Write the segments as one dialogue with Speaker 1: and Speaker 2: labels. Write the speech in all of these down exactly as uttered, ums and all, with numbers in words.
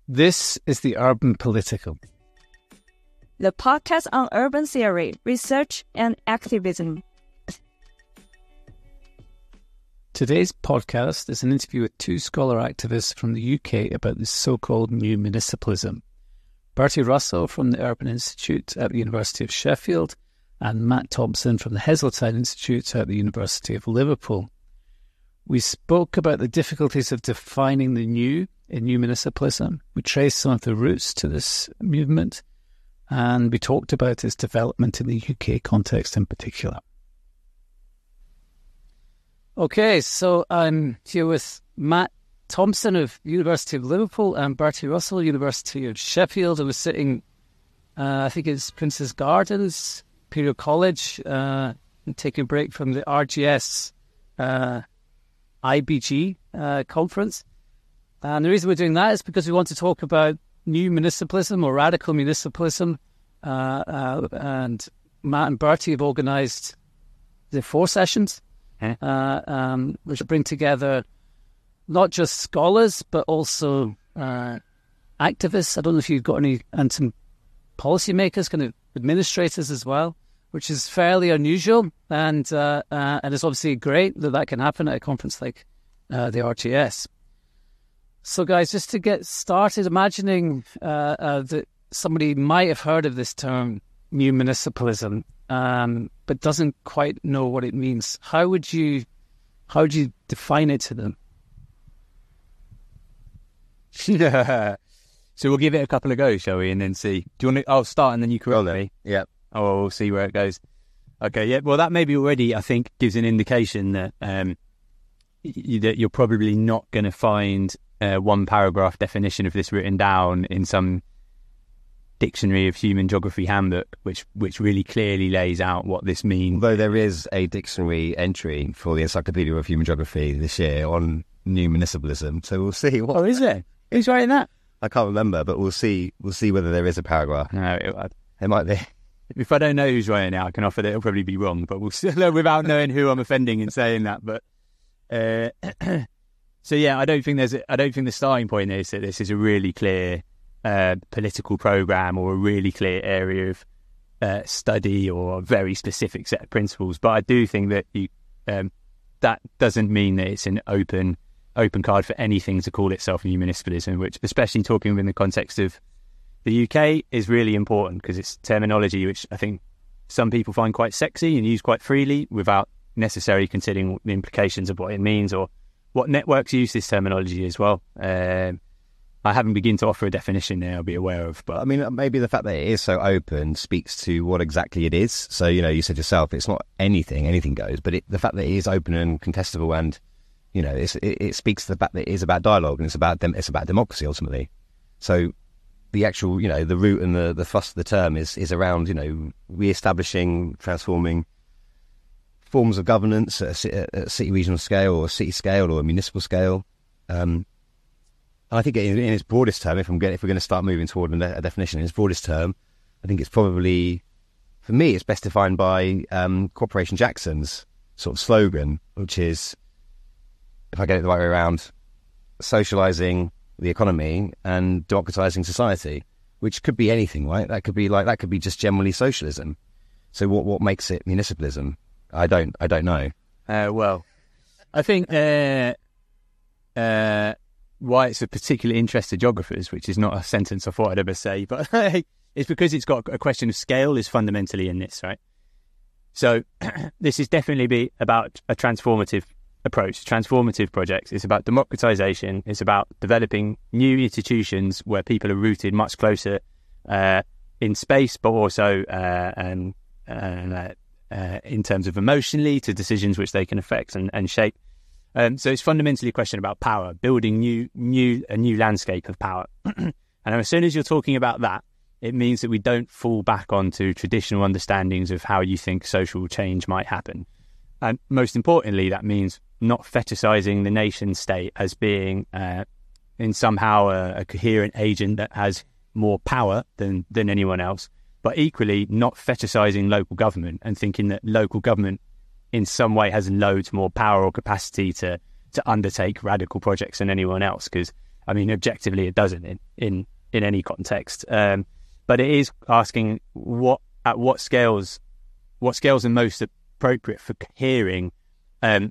Speaker 1: This is the Urban Political,
Speaker 2: the podcast on urban theory, research, and activism.
Speaker 1: Today's podcast is an interview with two scholar activists from the U K about this so-called new municipalism. Bertie Russell from the Urban Institute at the University of Sheffield and Matt Thompson from the Heseltine Institute at the University of Liverpool. We spoke about the difficulties of defining the new in new municipalism. We traced some of the roots to this movement, and we talked about its development in the U K context in particular. Okay, so I'm here with Matt Thompson of University of Liverpool and Bertie Russell, University of Sheffield. I was sitting, uh, I think it's Prince's Gardens, Imperial College, uh, and taking a break from the R G S uh, I B G uh, conference. And the reason we're doing that is because we want to talk about new municipalism or radical municipalism. Uh, uh, and Matt and Bertie have organised the four sessions, huh? uh, um, which bring together not just scholars, but also uh, activists. I don't know if you've got any, and some policymakers, kind of administrators as well, which is fairly unusual. And uh, uh, and it's obviously great that that can happen at a conference like uh, the R G S. So, guys, just to get started, imagining uh, uh, that somebody might have heard of this term, new municipalism, um, but doesn't quite know what it means. How would you, how would you define it to them?
Speaker 3: So we'll give it a couple of goes, shall we, and then see. Do you want to? I'll start and then you correct me.
Speaker 4: Yeah.
Speaker 3: Oh, we'll see where it goes. Okay. Yeah. Well, that maybe already, I think, gives an indication that um, y- that you're probably not going to find Uh, one paragraph definition of this written down in some dictionary of human geography handbook, which which really clearly lays out what this means.
Speaker 4: Although there is a dictionary entry for the Encyclopedia of Human Geography this year on new municipalism, so we'll see. What,
Speaker 3: oh, is there? Who's writing that?
Speaker 4: I can't remember, but we'll see. We'll see whether there is a paragraph.
Speaker 3: No, it, I,
Speaker 4: it might be.
Speaker 3: If I don't know who's writing it, I can offer that it'll probably be wrong, but we'll still, without knowing who I'm offending in saying that. But. Uh, So yeah, I don't think there's. A, I don't think the starting point is that this is a really clear uh, political program or a really clear area of uh, study or a very specific set of principles. But I do think that you um, that doesn't mean that it's an open open card for anything to call itself new municipalism, which, especially talking within the context of the U K, is really important because it's terminology which I think some people find quite sexy and use quite freely without necessarily considering the implications of what it means or what networks use this terminology as well. Um, I haven't begun to offer a definition there, I'll be aware of. But
Speaker 4: I mean, maybe the fact that it is so open speaks to what exactly it is. So, you know, you said yourself, it's not anything, anything goes, but it, the fact that it is open and contestable and, you know, it's, it, it speaks to the fact that it is about dialogue and it's about dem- it's about democracy ultimately. So the actual, you know, the root and the, the thrust of the term is, is around, you know, re-establishing, transforming forms of governance at a, at a city regional scale or a city scale or a municipal scale. Um, and I think in, in its broadest term, if I'm getting, if we're going to start moving toward a, a definition in its broadest term, I think it's probably, for me, it's best defined by um, Corporation Jackson's sort of slogan, which is, if I get it the right way around, socialising the economy and democratising society, which could be anything, right? That could be like, that could be just generally socialism. So what, what makes it municipalism? I don't. I don't know.
Speaker 3: Uh, well, I think uh, uh, why it's of particular interest to geographers, which is not a sentence I thought I'd ever say, but it's because it's got a question of scale is fundamentally in this, right? So this is definitely be about a transformative approach, transformative projects. It's about democratization. It's about developing new institutions where people are rooted much closer uh, in space, but also uh, and. Uh, Uh, in terms of emotionally to decisions which they can affect and, and shape. Um, so it's fundamentally a question about power, building new, new a new landscape of power. And as soon as you're talking about that, it means that we don't fall back onto traditional understandings of how you think social change might happen. And most importantly, that means not fetishizing the nation state as being uh, in somehow a, a coherent agent that has more power than, than anyone else, but equally not fetishizing local government and thinking that local government in some way has loads more power or capacity to, to undertake radical projects than anyone else. Because I mean, objectively, it doesn't in in, in any context. Um, but it is asking what at what scales, what scales are most appropriate for hearing um,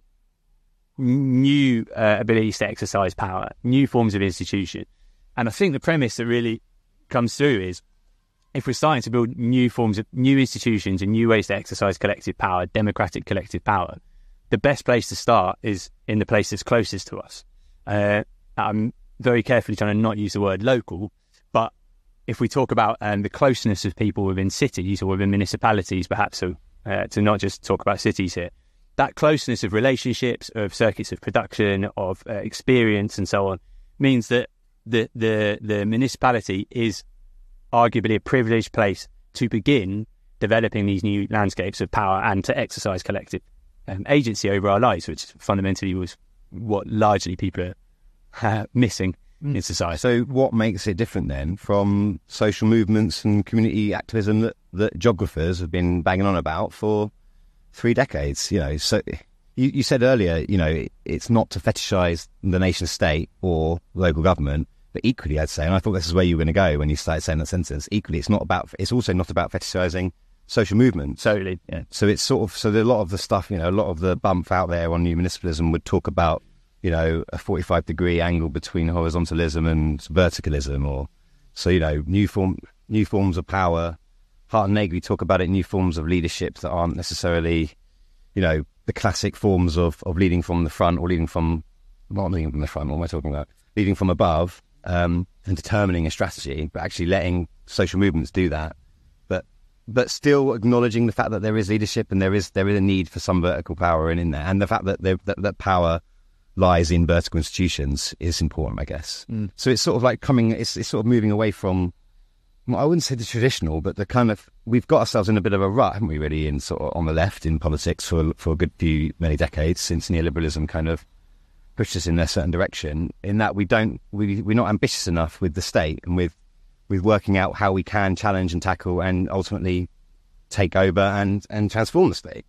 Speaker 3: new uh, abilities to exercise power, new forms of institution. And I think the premise that really comes through is if we're starting to build new forms of new institutions and new ways to exercise collective power, democratic collective power, the best place to start is in the place that's closest to us. Uh, I'm very carefully trying to not use the word local, but if we talk about um, the closeness of people within cities or within municipalities, perhaps, so uh, to not just talk about cities here, that closeness of relationships, of circuits of production, of uh, experience and so on, means that the, the, the municipality is arguably a privileged place to begin developing these new landscapes of power and to exercise collective um, agency over our lives, which fundamentally was what largely people are uh, missing mm. in society.
Speaker 4: So what makes it different then from social movements and community activism that, that geographers have been banging on about for three decades? You know, so you, you said earlier, you know, it, it's not to fetishize the nation state or local government, but equally, I'd say, and I thought this is where you were going to go when you started saying that sentence, equally, it's not about, it's also not about fetishizing social movement.
Speaker 3: Totally, yeah.
Speaker 4: So it's sort of, so a lot of the stuff, you know, a lot of the bump out there on new municipalism would talk about, you know, a forty-five degree angle between horizontalism and verticalism, or, so, you know, new form, new forms of power. Hart and Nagel talk about it, new forms of leadership that aren't necessarily, you know, the classic forms of, of leading from the front or leading from, not leading from the front, what am I talking about? Leading from above. Um, and determining a strategy, but actually letting social movements do that, but but still acknowledging the fact that there is leadership and there is there is a need for some vertical power in, in there, and the fact that, there, that that power lies in vertical institutions is important, I guess. Mm. So it's sort of like coming, it's, it's sort of moving away from, well, I wouldn't say the traditional, but the kind of, we've got ourselves in a bit of a rut, haven't we, really, in sort of on the left in politics for for a good few many decades since neoliberalism kind of pushed us in a certain direction, in that we don't, we, we're not ambitious enough with the state and with, with working out how we can challenge and tackle and ultimately take over and, and transform the state.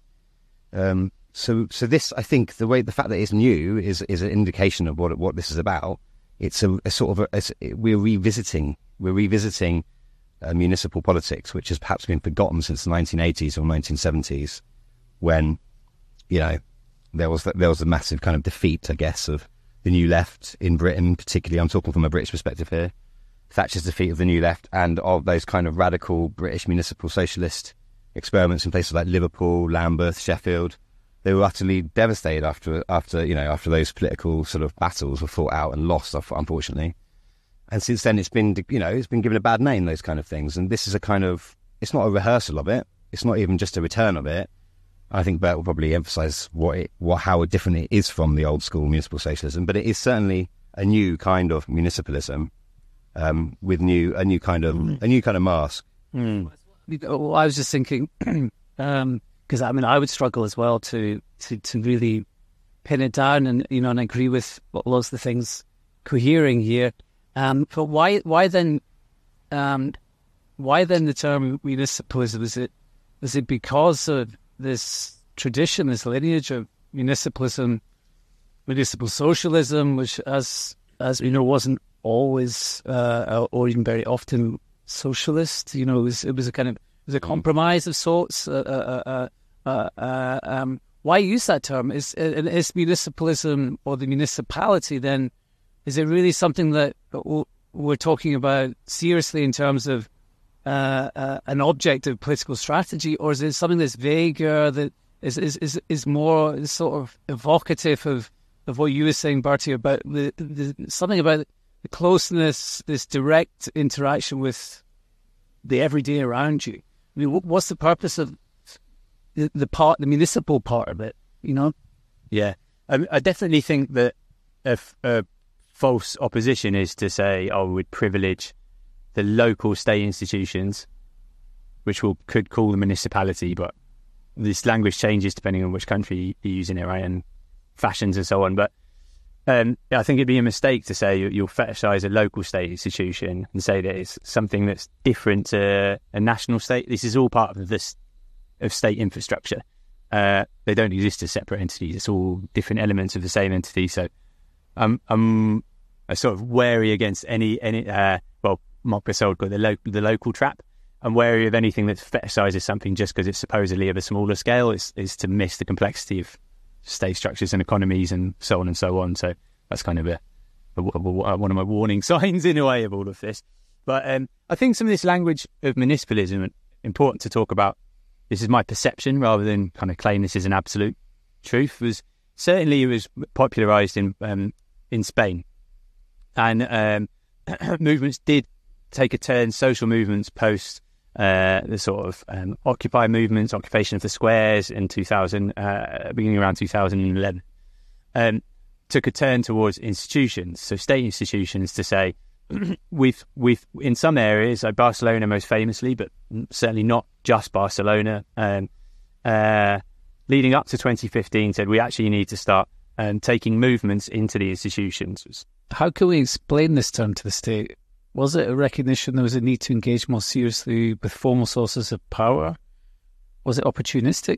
Speaker 4: Um, so, so this, I think the way, the fact that it's new is, is an indication of what, what this is about. It's a, a sort of, a, it's, we're revisiting, we're revisiting uh, municipal politics, which has perhaps been forgotten since the nineteen eighties or nineteen seventies, when, you know, There was there was a massive kind of defeat, I guess, of the New Left in Britain, particularly. I'm talking from a British perspective here. Thatcher's defeat of the New Left and of those kind of radical British municipal socialist experiments in places like Liverpool, Lambeth, Sheffield. They were utterly devastated after after you know after those political sort of battles were fought out and lost, unfortunately. And since then, it's been you know it's been given a bad name, those kind of things. And this is a kind of, it's not a rehearsal of it. It's not even just a return of it. I think Bert will probably emphasise what it, what how different it is from the old school municipal socialism, but it is certainly a new kind of municipalism um, with new a new kind of mm. a new kind of mask.
Speaker 1: Mm. Well, I was just thinking because um, I mean I would struggle as well to, to to really pin it down and you know and agree with what lots of the things cohering here. Um, but why why then um, why then the term municipalism? Is it is it because of this tradition, this lineage of municipalism, municipal socialism, which, as as you know, wasn't always uh, or even very often socialist. You know, it was it was a kind of it was a compromise of sorts. Uh, uh, uh, uh, uh, um, why use that term? Is is municipalism or the municipality then? Is it really something that we're talking about seriously in terms of Uh, uh, an object of political strategy, or is it something that's vaguer, that is is is, is more sort of evocative of, of what you were saying, Bertie, about the, the something about the closeness, this direct interaction with the everyday around you? I mean, what's the purpose of the, the part, the municipal part of it? You know?
Speaker 3: Yeah, um, I definitely think that a, a false opposition is to say, "Oh, we'd privilege the local state institutions," which will could call the municipality, but this language changes depending on which country you're using it, right, and fashions and so on. But um, I think it'd be a mistake to say you'll fetishize a local state institution and say that it's something that's different to a national state. This is all part of this of state infrastructure. Uh, they don't exist as separate entities. It's all different elements of the same entity. So um, um, are sort of wary against any any uh, well, Mark Gasol got the lo- the local trap, and wary of anything that fetishizes something just because it's supposedly of a smaller scale. Is is to miss the complexity of state structures and economies and so on and so on. So that's kind of a, a, a one of my warning signs in a way of all of this. But um, I think some of this language of municipalism, important to talk about, this is my perception rather than kind of claim this is an absolute truth, was certainly it was popularised in um, in Spain. And um, movements did take a turn, social movements post uh, the sort of um, Occupy movements, occupation of the squares in two thousand, uh, beginning around two thousand eleven, um, took a turn towards institutions, so state institutions, to say, we've we've in some areas, like Barcelona most famously, but certainly not just Barcelona, um, uh, leading up to twenty fifteen, said we actually need to start um, taking movements into the institutions.
Speaker 1: How can we explain this turn to the state? Was it a recognition there was a need to engage more seriously with formal sources of power? Was it opportunistic?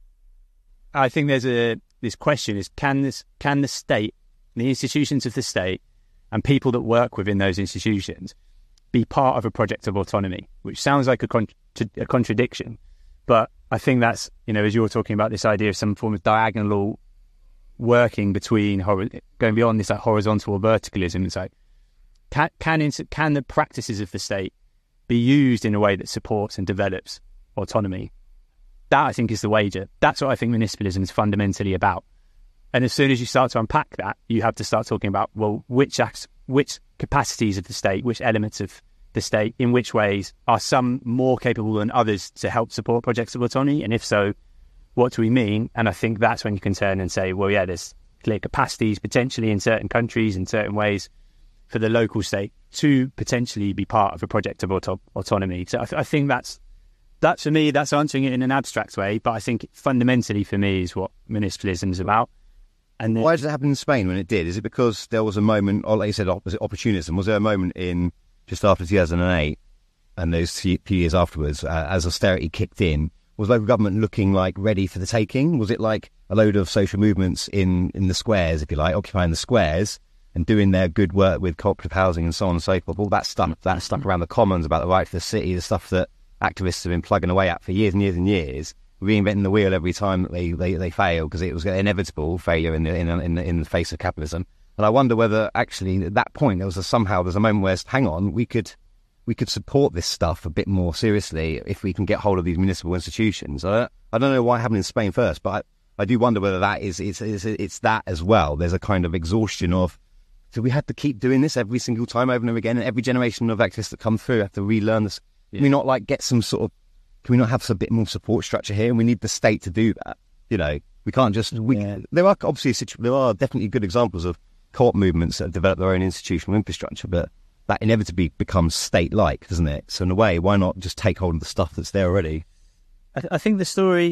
Speaker 3: I think there's a this question is can this can the state, the institutions of the state, and people that work within those institutions be part of a project of autonomy, which sounds like a, con- a contradiction. But I think that's, you know, as you're talking about this idea of some form of diagonal working between, hor- going beyond this like horizontal or verticalism, it's like, can, can, can the practices of the state be used in a way that supports and develops autonomy? That, I think, is the wager. That's what I think municipalism is fundamentally about. And as soon as you start to unpack that, you have to start talking about, well, which acts, which capacities of the state, which elements of the state, in which ways are some more capable than others to help support projects of autonomy? And if so, what do we mean? And I think that's when you can turn and say, well, yeah, there's clear capacities potentially in certain countries, in certain ways, for the local state to potentially be part of a project of auto- autonomy. So I, th- I think that's, that for me, that's answering it in an abstract way. But I think fundamentally for me is what municipalism is about. And then,
Speaker 4: why did it happen in Spain when it did? Is it because there was a moment, or like you said, was it opportunism? Was there a moment in just after two thousand eight and those few years afterwards, uh, as austerity kicked in, was local government looking like ready for the taking? Was it like a load of social movements in, in the squares, if you like, occupying the squares and doing their good work with cooperative housing and so on and so forth? All that stuff, that stuff around the commons about the right to the city, the stuff that activists have been plugging away at for years and years and years, reinventing the wheel every time that they, they, they fail, because it was inevitable failure in the, in, in, the, in the face of capitalism. And I wonder whether actually at that point there was a, somehow there's a moment where, hang on, we could we could support this stuff a bit more seriously if we can get hold of these municipal institutions. I don't, I don't know why it happened in Spain first, but I, I do wonder whether that is it's, it's it's that as well. There's a kind of exhaustion of, do we have to keep doing this every single time over and over again, and every generation of activists that come through have to relearn this? Yeah. Can we not like get some sort of Can we not have a bit more support structure here? And we need the state to do that. You know, we can't just. We, yeah. There are obviously there are definitely good examples of co-op movements that have developed their own institutional infrastructure, but that inevitably becomes state-like, doesn't it? So in a way, why not just take hold of the stuff that's there already?
Speaker 3: I, th- I think the story,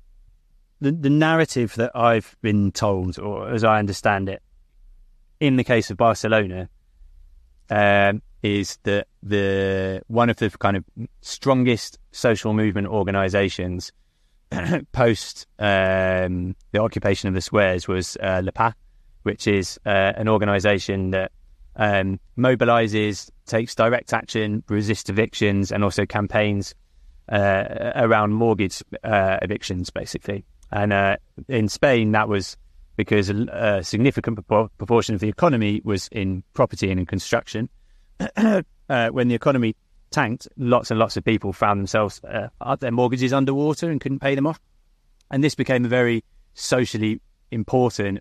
Speaker 3: the the narrative that I've been told, or as I understand it, in the case of Barcelona, um, is that the one of the kind of strongest social movement organisations post um, the occupation of the squares was uh, Le P A, which is uh, an organisation that um, mobilises, takes direct action, resists evictions, and also campaigns uh, around mortgage uh, evictions, basically. And uh, in Spain, that was because a, a significant propor- proportion of the economy was in property and in construction. uh, when the economy tanked, lots and lots of people found themselves uh, their mortgages underwater and couldn't pay them off, and this became a very socially important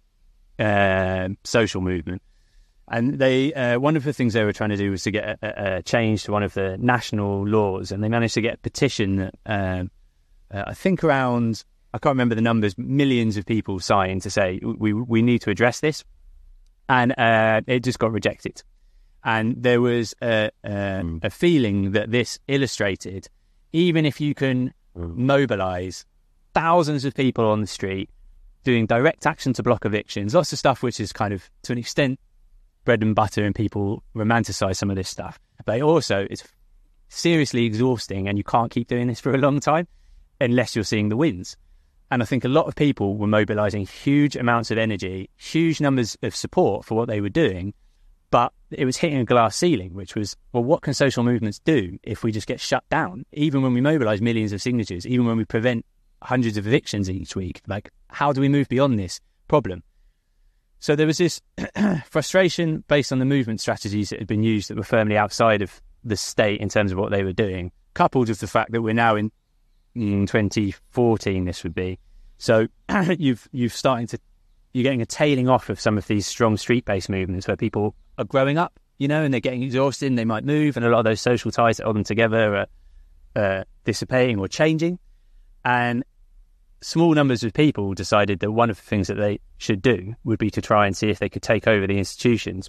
Speaker 3: uh, social movement. And they, uh, one of the things they were trying to do was to get a, a change to one of the national laws, and they managed to get a petition that um, uh, I think around, I can't remember the numbers, millions of people signed to say we we need to address this, and uh, it just got rejected. And there was a, a, mm. a feeling that this illustrated, even if you can mm. mobilise thousands of people on the street doing direct action to block evictions, lots of stuff which is kind of, to an extent, bread and butter, and people romanticise some of this stuff. But also, it's seriously exhausting, and you can't keep doing this for a long time unless you're seeing the wins. And I think a lot of people were mobilising huge amounts of energy, huge numbers of support for what they were doing, But it was hitting a glass ceiling, which was, well, what can social movements do if we just get shut down? Even when we mobilise millions of signatures, even when we prevent hundreds of evictions each week, like, how do we move beyond this problem? So there was this frustration based on the movement strategies that had been used that were firmly outside of the state in terms of what they were doing, coupled with the fact that we're now in, in twenty fourteen, this would be. So you've you've starting to, you're getting a tailing off of some of these strong street-based movements where people are growing up, you know, and they're getting exhausted and they might move, and a lot of those social ties that hold them together are uh, dissipating or changing. And small numbers of people decided that one of the things that they should do would be to try and see if they could take over the institutions.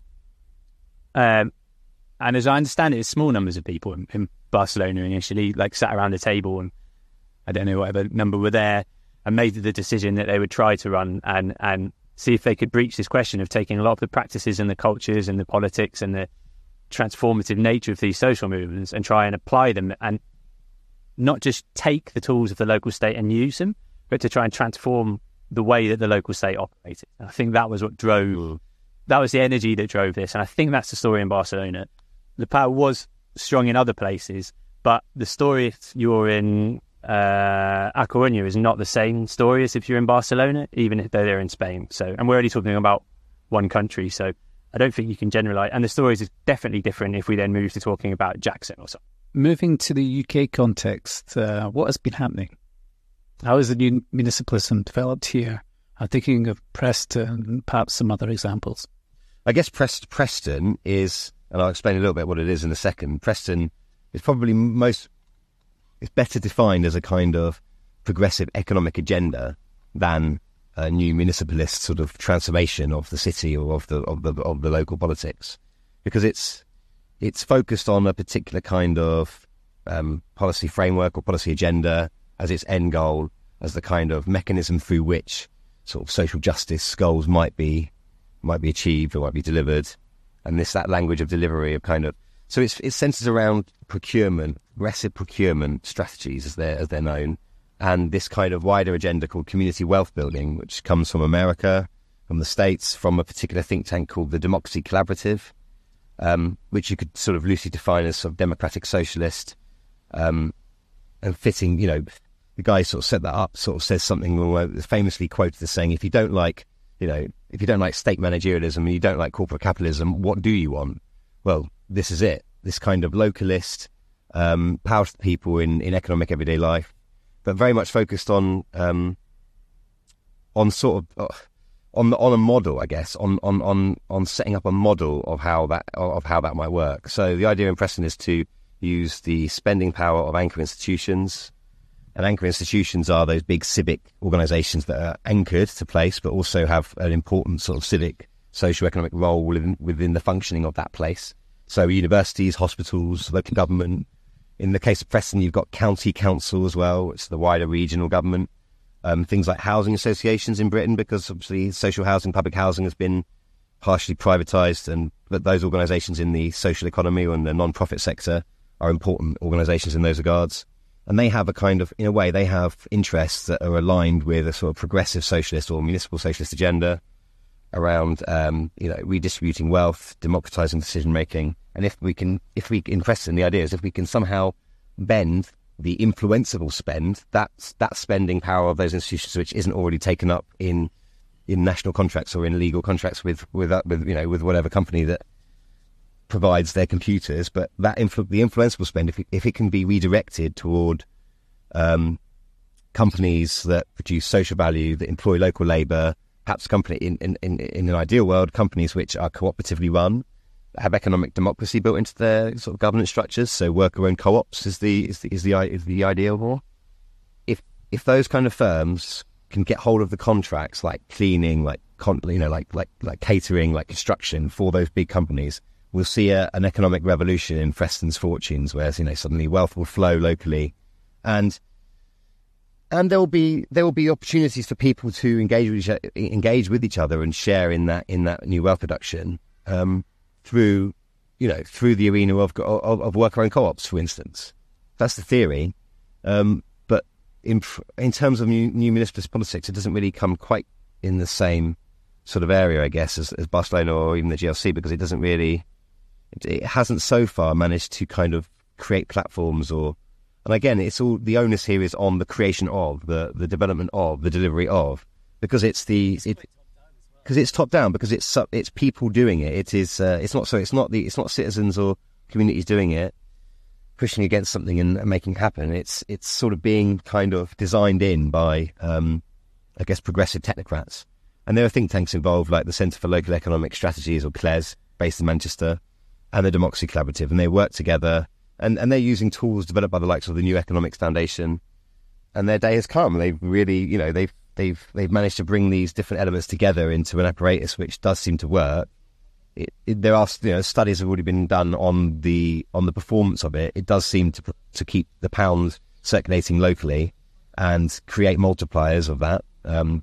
Speaker 3: Um, and as I understand it, it's small numbers of people in, in Barcelona initially, like, sat around a table and I don't know, whatever number were there, and made the decision that they would try to run and, and see if they could breach this question of taking a lot of the practices and the cultures and the politics and the transformative nature of these social movements and try and apply them, and not just take the tools of the local state and use them, but to try and transform the way that the local state operated. And I think that was what drove, mm. that was the energy that drove this. And I think that's the story in Barcelona. The power was strong in other places, but the story if you're in uh, A Coruña is not the same story as if you're in Barcelona, even if they're in Spain. So, and we're only talking about one country, so I don't think you can generalise. And the stories is definitely different if we then move to talking about Jackson or something.
Speaker 1: Moving to the U K context, uh, what has been happening? How has the new municipalism developed here? I'm thinking of Preston and perhaps some other examples.
Speaker 4: I guess Prest- Preston is, and I'll explain a little bit what it is in a second. Preston is probably most, it's better defined as a kind of progressive economic agenda than a new municipalist sort of transformation of the city or of the of the of the local politics, because it's it's focused on a particular kind of um, policy framework or policy agenda as its end goal, as the kind of mechanism through which sort of social justice goals might be might be achieved or might be delivered, and this that language of delivery of kind of so it's it centres around procurement, aggressive procurement strategies as they're as they're known, and this kind of wider agenda called community wealth building, which comes from America, from the States, from a particular think tank called the Democracy Collaborative, um, which you could sort of loosely define as sort of democratic socialist, um, and fitting, you know. The guy sort of set that up, sort of says something famously quoted as saying, if you don't like, you know, if you don't like state managerialism and you don't like corporate capitalism, what do you want? Well, this is it. This kind of localist, um, power to the people in, in economic everyday life, but very much focused on, um, on sort of, uh, on on a model, I guess, on, on, on, on setting up a model of how that, of how that might work. So the idea in Preston is to use the spending power of anchor institutions. And anchor institutions are those big civic organisations that are anchored to place, but also have an important sort of civic, socio-economic role within, within the functioning of that place. So universities, hospitals, local government. In the case of Preston, you've got county council as well. It's the wider regional government. Um, things like housing associations in Britain, because obviously social housing, public housing has been partially privatised, and but those organisations in the social economy and the non-profit sector are important organisations in those regards. And they have a kind of, in a way, they have interests that are aligned with a sort of progressive socialist or municipal socialist agenda around, um, you know, redistributing wealth, democratising decision-making. And if we can, if we, in Preston, the idea is if we can somehow bend the influenceable spend, that's that spending power of those institutions which isn't already taken up in in national contracts or in legal contracts with, with, with you know, with whatever company that provides their computers, but that influ- the influenceable spend, if it, if it can be redirected toward um, companies that produce social value, that employ local labour, perhaps company in, in, in, in an ideal world, companies which are cooperatively run, have economic democracy built into their sort of governance structures. So worker-owned co-ops is the is the is the is the ideal more. If if those kind of firms can get hold of the contracts, like cleaning, like con- you know, like like like catering, like construction for those big companies, we'll see a, an economic revolution in Preston's fortunes, where, you know, suddenly wealth will flow locally, and and there will be there will be opportunities for people to engage with each other, engage with each other and share in that in that new wealth production um, through you know through the arena of of, of worker-owned co-ops, for instance. That's the theory, um, but in in terms of new, new municipalist politics, it doesn't really come quite in the same sort of area, I guess, as, as Barcelona or even the G L C, because it doesn't really, it, it hasn't so far managed to kind of create platforms or, and again, it's all, the onus here is on the creation of, the, the development of, the delivery of, because it's the, it, because it's top down, because it's it's people doing it. It is, uh, it's not so, it's not the, it's not citizens or communities doing it, pushing against something and, and making it happen. It's, it's sort of being kind of designed in by, um, I guess, progressive technocrats. And there are think tanks involved, like the Centre for Local Economic Strategies, or C L E S, based in Manchester, and the Democracy Collaborative, and they work together, and, and they're using tools developed by the likes of the New Economics Foundation, and their day has come. They've really, you know, they've they've they've managed to bring these different elements together into an apparatus which does seem to work. It, it, there are, you know, studies have already been done on the on the performance of it. It does seem to to keep the pound circulating locally and create multipliers of that. Um,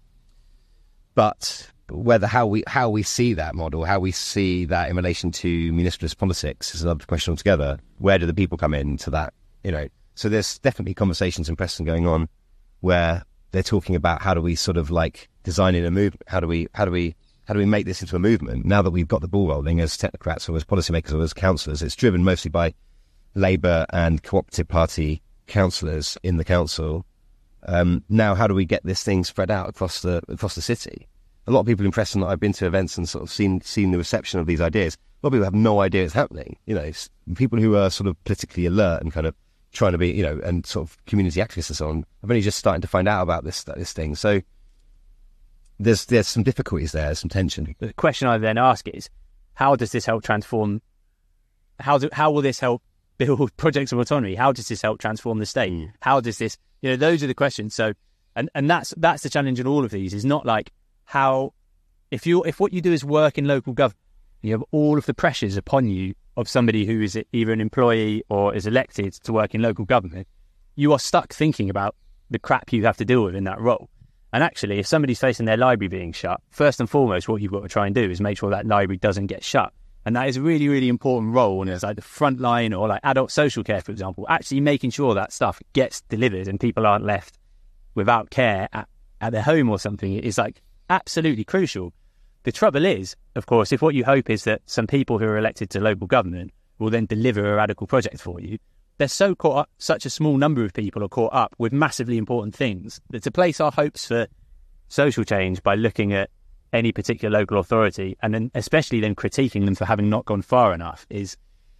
Speaker 4: but whether how we how we see that model, how we see that in relation to municipalist politics, is another question altogether. Where do the people come into that? You know, so there's definitely conversations in Preston going on where they're talking about how do we sort of like design in a movement? How do we how do we how do we make this into a movement? Now that we've got the ball rolling as technocrats or as policymakers or as councillors, it's driven mostly by Labour and Cooperative Party councillors in the council. Um, now, how do we get this thing spread out across the across the city? A lot of people in Preston that I've been to events and sort of seen seen the reception of these ideas. A lot of people have no idea it's happening. You know, people who are sort of politically alert and kind of trying to be, you know, and sort of community activists and so on, have only just starting to find out about this this thing. So there's there's some difficulties there, some tension.
Speaker 3: The question I then ask is, how does this help transform? How do how will this help build projects of autonomy? How does this help transform the state? Mm. How does this, you know, those are the questions. So, and, and that's that's the challenge in all of these, is not like how, if you if what you do is work in local government, you have all of the pressures upon you of somebody who is either an employee or is elected to work in local government, you are stuck thinking about the crap you have to deal with in that role. And actually, if somebody's facing their library being shut, first and foremost, what you've got to try and do is make sure that library doesn't get shut. And that is a really, really important role. And it's like the front line, or like adult social care, for example, actually making sure that stuff gets delivered and people aren't left without care at, at their home or something is like absolutely crucial. The trouble is, of course, if what you hope is that some people who are elected to local government will then deliver a radical project for you, they're so caught up, such a small number of people are caught up with massively important things, that to place our hopes for social change by looking at any particular local authority, and then especially then critiquing them for having not gone far enough, is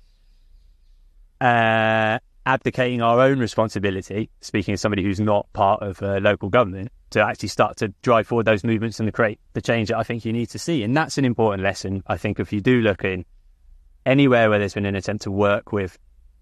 Speaker 3: uh, abdicating our own responsibility, speaking as somebody who's not part of uh, local government, to actually start to drive forward those movements and to create the change that I think you need to see. And that's an important lesson, I think, if you do look in anywhere where there's been an attempt to work with.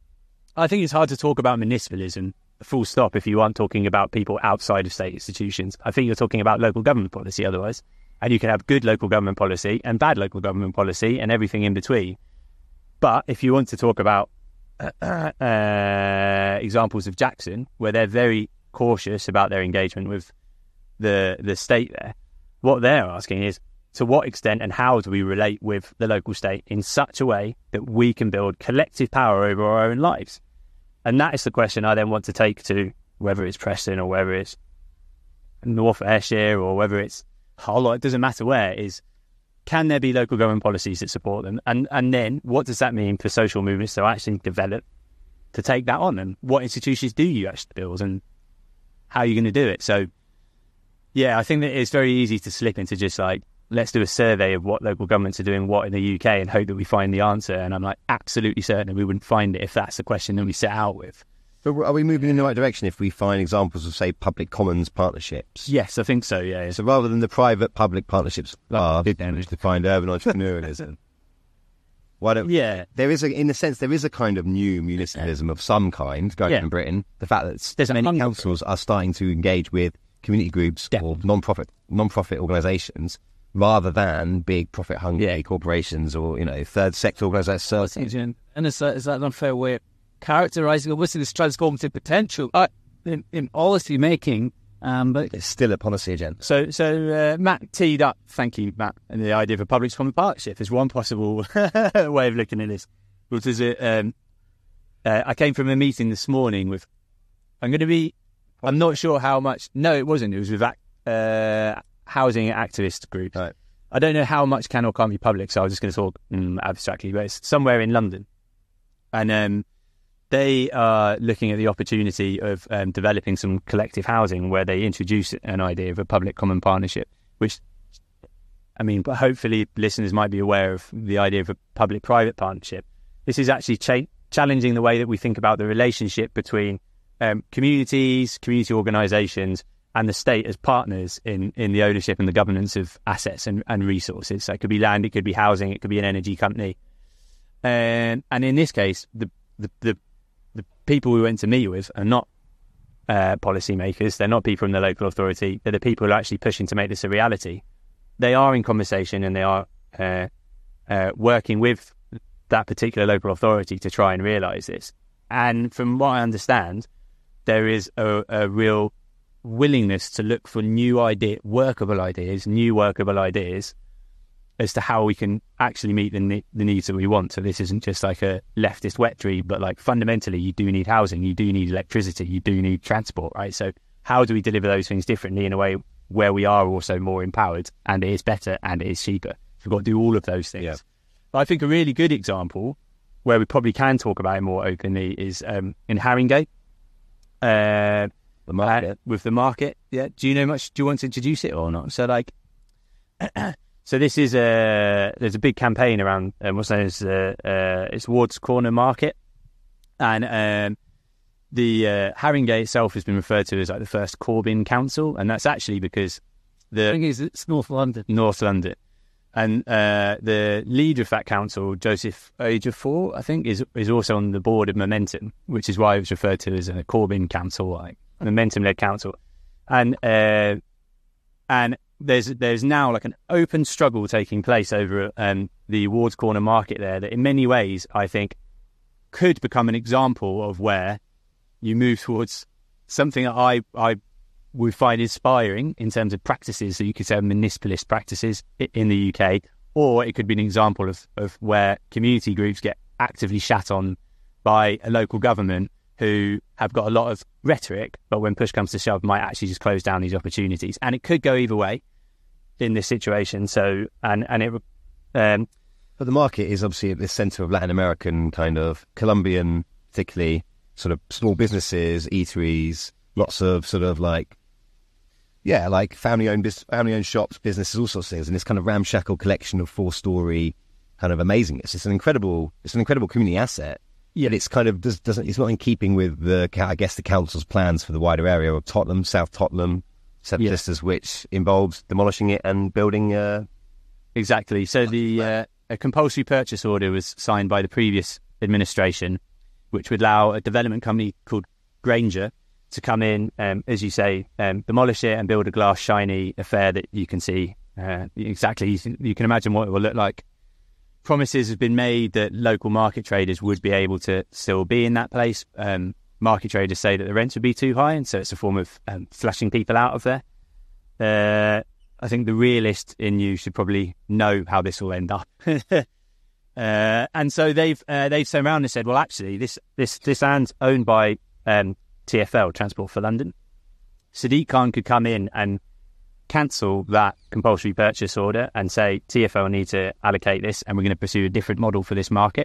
Speaker 3: I think it's hard to talk about municipalism, full stop, if you aren't talking about people outside of state institutions. I think you're talking about local government policy otherwise. And you can have good local government policy and bad local government policy and everything in between. But if you want to talk about uh, uh, examples of Jackson, where they're very cautious about their engagement with the the state there, what they're asking is, to what extent and how do we relate with the local state in such a way that we can build collective power over our own lives? And that is the question I then want to take to whether it's Preston or whether it's North Ayrshire or whether it's Hull, it doesn't matter where, is can there be local government policies that support them? And and then what does that mean for social movements to actually develop to take that on? And what institutions do you actually build and how are you going to do it? So, yeah, I think that it's very easy to slip into just like, let's do a survey of what local governments are doing what in the U K and hope that we find the answer. And I'm like absolutely certain we wouldn't find it if that's the question that we set out with.
Speaker 4: But are we moving in the right direction if we find examples of, say, public commons partnerships?
Speaker 3: Yes, I think so, yeah.
Speaker 4: So rather than the private-public partnerships are to find urban entrepreneurialism, why don't
Speaker 3: yeah.
Speaker 4: there is, a, in a sense, there is a kind of new municipalism of some kind going
Speaker 3: yeah.
Speaker 4: on in Britain. The fact that
Speaker 3: There's
Speaker 4: many councils are starting to engage with community groups
Speaker 3: Definitely.
Speaker 4: or non-profit non-profit organisations rather than big profit-hungry
Speaker 3: yeah.
Speaker 4: corporations or, you know, third sector organisations.
Speaker 1: And is that, is that an unfair way of characterising, obviously, this transformative potential uh, in, in policy making? Um, but
Speaker 4: it's still a policy agenda.
Speaker 3: So, so uh, Matt teed up, thank you, Matt, and the idea of a public-common partnership is one possible way of looking at this. Which is, uh, um, uh, I came from a meeting this morning with, I'm going to be, I'm not sure how much, no, it wasn't, it was with uh, housing activist groups.
Speaker 4: Right.
Speaker 3: I don't know how much can or can't be public, so I was just going to talk um, abstractly, but it's somewhere in London. And um, they are looking at the opportunity of um, developing some collective housing where they introduce an idea of a public common partnership, which, I mean, but hopefully listeners might be aware of the idea of a public-private partnership. This is actually cha- challenging the way that we think about the relationship between um, communities, community organisations, and the state as partners in, in the ownership and the governance of assets and, and resources. So it could be land, it could be housing, it could be an energy company. Um, and in this case, the, the the the people we went to meet with are not uh, policymakers. They're not people from the local authority. They're the people who are actually pushing to make this a reality. They are in conversation and they are uh, uh, working with that particular local authority to try and realise this. And from what I understand, there is a, a real willingness to look for new idea, workable ideas, new workable ideas as to how we can actually meet the, ne- the needs that we want. So this isn't just like a leftist wet dream, but like fundamentally you do need housing, you do need electricity, you do need transport, right? So how do we deliver those things differently in a way where we are also more empowered and it is better and it is cheaper? We've got to do all of those things. Yeah. But I think a really good example where we probably can talk about it more openly is um, in Haringey. Uh,
Speaker 4: The market.
Speaker 3: Uh, with the market, yeah. Do you know much? Do you want to introduce it or not? So, like, so this is a there's a big campaign around um, what's known as uh, uh, it's Ward's Corner Market, and um, the uh, Haringey itself has been referred to as like the first Corbyn Council, and that's actually because the
Speaker 1: thing is, it's North London.
Speaker 3: North London, and uh, the leader of that council, Joseph Ejiofor, I think, is is also on the board of Momentum, which is why it was referred to as a Corbyn Council, like. Momentum-led council, and uh, and there's there's now like an open struggle taking place over um, the Ward's Corner market there that in many ways I think could become an example of where you move towards something that I I would find inspiring in terms of practices. So you could say municipalist practices in the U K, or it could be an example of, of where community groups get actively shat on by a local government who have got a lot of rhetoric, but when push comes to shove, might actually just close down these opportunities. And it could go either way in this situation. So, and and it, um,
Speaker 4: but the market is obviously at the centre of Latin American kind of Colombian, particularly sort of small businesses, eateries, lots of sort of like, yeah, like family-owned, bis- family-owned shops, businesses, all sorts of things, and this kind of ramshackle collection of four-story kind of amazingness. It's an incredible, it's an incredible community asset. Yeah, it's kind of does, doesn't. It's not in keeping with the, I guess, the council's plans for the wider area of Tottenham, South Tottenham, Seven
Speaker 3: yeah.
Speaker 4: Sisters, which involves demolishing it and building. Uh,
Speaker 3: exactly. So the uh, a compulsory purchase order was signed by the previous administration, which would allow a development company called Granger to come in, um, as you say, um, demolish it and build a glass shiny affair that you can see uh, exactly. You can, you can imagine what it will look like. Promises have been made that local market traders would be able to still be in that place. Um, market traders say that the rents would be too high, and so it's a form of um, flushing people out of there. Uh, I think the realist in you should probably know how this will end up. uh, and so they've uh, they've turned around and said, well, actually, this this this land's owned by um, T F L, Transport for London. Sadiq Khan could come in and cancel that compulsory purchase order and say T F L need to allocate this and we're going to pursue a different model for this market.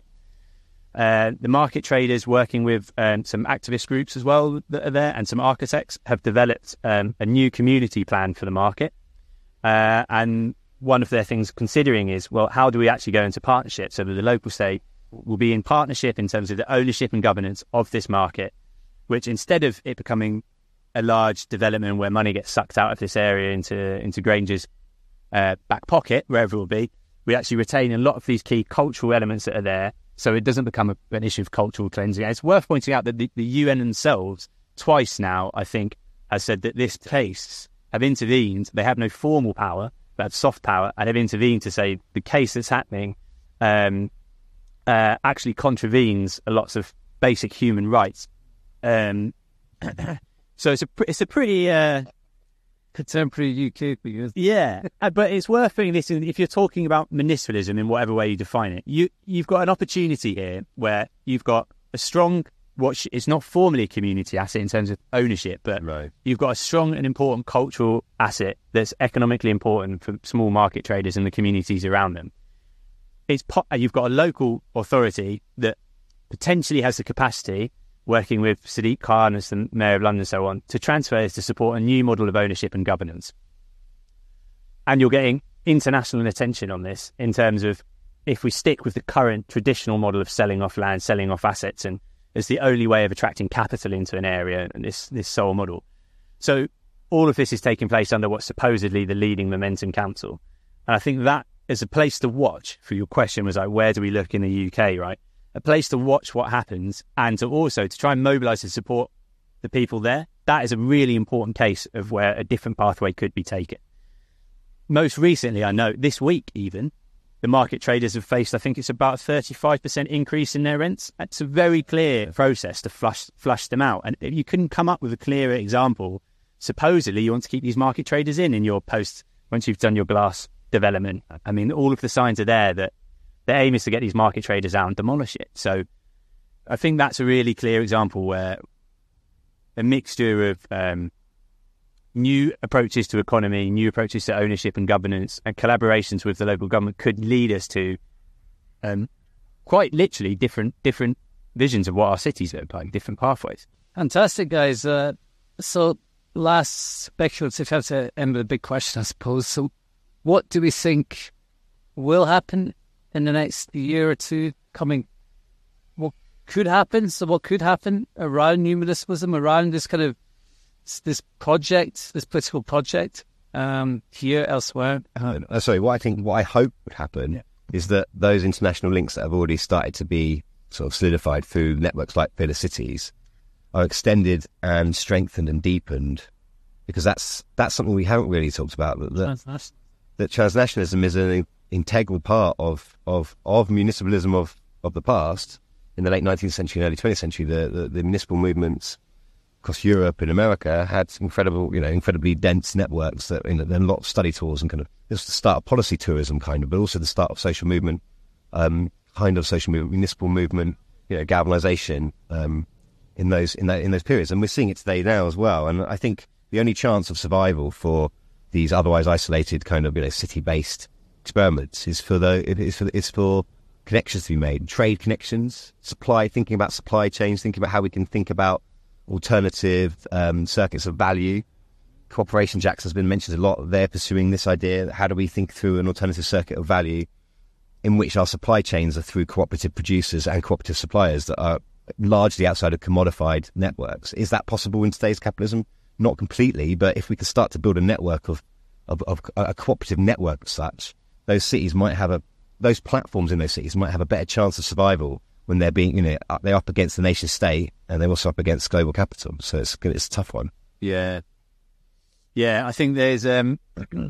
Speaker 3: Uh, the market traders working with um, some activist groups as well that are there and some architects have developed um, a new community plan for the market. Uh, and one of their things considering is, well, how do we actually go into partnership so that the local state will be in partnership in terms of the ownership and governance of this market, which instead of it becoming a large development where money gets sucked out of this area into into Granger's uh, back pocket, wherever it will be, we actually retain a lot of these key cultural elements that are there, so it doesn't become a, an issue of cultural cleansing. And it's worth pointing out that the, the U N themselves, twice now, I think, has said that this case have intervened. They have no formal power, but have soft power, and have intervened to say the case that's happening um, uh, actually contravenes lots of basic human rights. Um So it's a it's a pretty uh,
Speaker 1: contemporary U K for you.
Speaker 3: Yeah, but it's worth putting this in. If you're talking about municipalism in whatever way you define it, you you've got an opportunity here where you've got a strong what sh- it's not formally a community asset in terms of ownership, but
Speaker 4: Right.
Speaker 3: you've got a strong and important cultural asset that's economically important for small market traders and the communities around them. It's po- you've got a local authority that potentially has the capacity, working with Sadiq Khan as the Mayor of London and so on, to transfer this to support a new model of ownership and governance. And you're getting international attention on this in terms of, if we stick with the current traditional model of selling off land, selling off assets, and as the only way of attracting capital into an area, and this this sole model. So all of this is taking place under what's supposedly the leading Momentum Council. And I think that is a place to watch. For your question was like, where do we look in the U K, right? A place to watch what happens, and to also to try and mobilise and support the people there. That is a really important case of where a different pathway could be taken. Most recently, I know, this week even, the market traders have faced, I think it's about a thirty-five percent increase in their rents. It's a very clear process to flush flush them out. And if you couldn't come up with a clearer example, supposedly you want to keep these market traders in in your post, once you've done your glass development. I mean, all of the signs are there that the aim is to get these market traders out and demolish it. So I think that's a really clear example where a mixture of um, new approaches to economy, new approaches to ownership and governance, and collaborations with the local government could lead us to um, quite literally different different visions of what our cities look like, different pathways.
Speaker 1: Fantastic, guys. Uh, so last speculative, have to end with a big question, I suppose. So what do we think will happen in the next year or two coming? What could happen? So what could happen around new municipalism, around this kind of this project, this political project, um, here, elsewhere?
Speaker 4: Uh, sorry, what I think, what I hope would happen
Speaker 1: Yeah.
Speaker 4: is that those international links that have already started to be sort of solidified through networks like Pillar Cities are extended and strengthened and deepened, because that's that's something we haven't really talked about. That, that, that transnationalism is an integral part of of, of municipalism of, of the past. In the late nineteenth century and early twentieth century, the, the, the municipal movements across Europe and America had incredible, you know, incredibly dense networks that, you know, then a lot of study tours and kind of, this was the start of policy tourism kind of, but also the start of social movement, um, kind of social movement, municipal movement, you know, galvanization, um, in those, in that, in those periods. And we're seeing it today now as well. And I think the only chance of survival for these otherwise isolated kind of, you know, city-based experiments is for the, it is for, it's for connections to be made, trade connections, supply, thinking about supply chains, thinking about how we can think about alternative um, circuits of value. Cooperation Jacks has been mentioned a lot. They're pursuing this idea. How do we think through an alternative circuit of value in which our supply chains are through cooperative producers and cooperative suppliers that are largely outside of commodified networks? Is that possible in today's capitalism? Not completely, but if we could start to build a network of, of, of a cooperative network as such, those cities might have a, those platforms in those cities might have a better chance of survival when they're being, you know, they're up against the nation state and they're also up against global capital. So it's it's a tough one.
Speaker 3: Yeah. Yeah, I think there's... Um,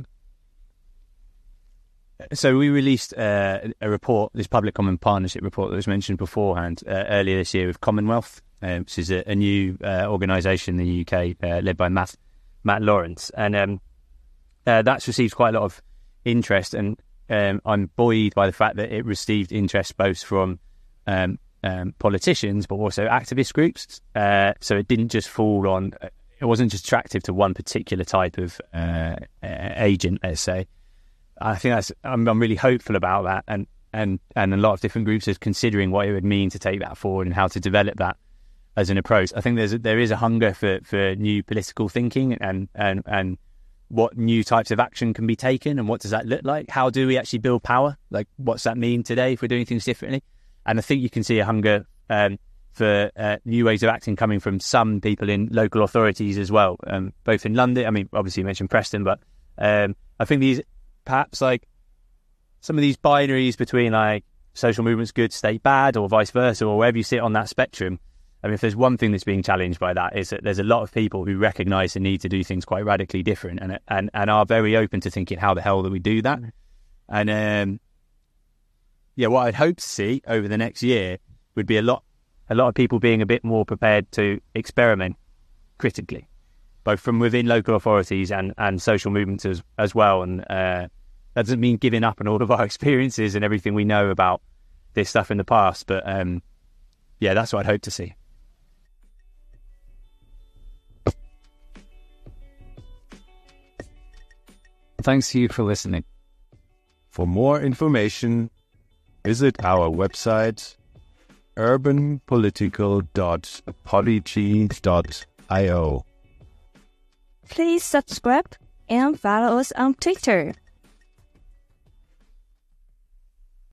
Speaker 3: so we released uh, a report, this Public Common Partnership report that was mentioned beforehand, uh, earlier this year with Commonwealth, uh, which is a, a new uh, organisation in the U K uh, led by Matt, Matt Lawrence. And um, uh, that's received quite a lot of interest, and um, I'm buoyed by the fact that it received interest both from um, um, politicians but also activist groups. Uh, so it didn't just fall on... It wasn't just attractive to one particular type of uh, agent, let's say. I think that's. I'm, I'm really hopeful about that, and, and, and a lot of different groups are considering what it would mean to take that forward and how to develop that as an approach. I think there's a, there is a hunger for, for new political thinking and, and and what new types of action can be taken, and what does that look like? How do we actually build power? Like, what's that mean today if we're doing things differently? And I think you can see a hunger um, for uh, new ways of acting coming from some people in local authorities as well, um, both in London. I mean, obviously you mentioned Preston, but um, I think these, perhaps like some of these binaries between like social movements good, state bad, or vice versa, or wherever you sit on that spectrum. I mean, if there's one thing that's being challenged by that, is that there's a lot of people who recognise the need to do things quite radically different, and and and are very open to thinking, how the hell do we do that? And um, yeah, what I'd hope to see over the next year would be a lot, a lot of people being a bit more prepared to experiment critically, both from within local authorities and, and social movements as, as well. And uh, that doesn't mean giving up on all of our experiences and everything we know about this stuff in the past, but um, yeah, that's what I'd hope to see.
Speaker 1: thanks to you for listening.
Speaker 5: For more information, visit our website urban political dot polyg dot io.
Speaker 2: Please subscribe and follow us on Twitter.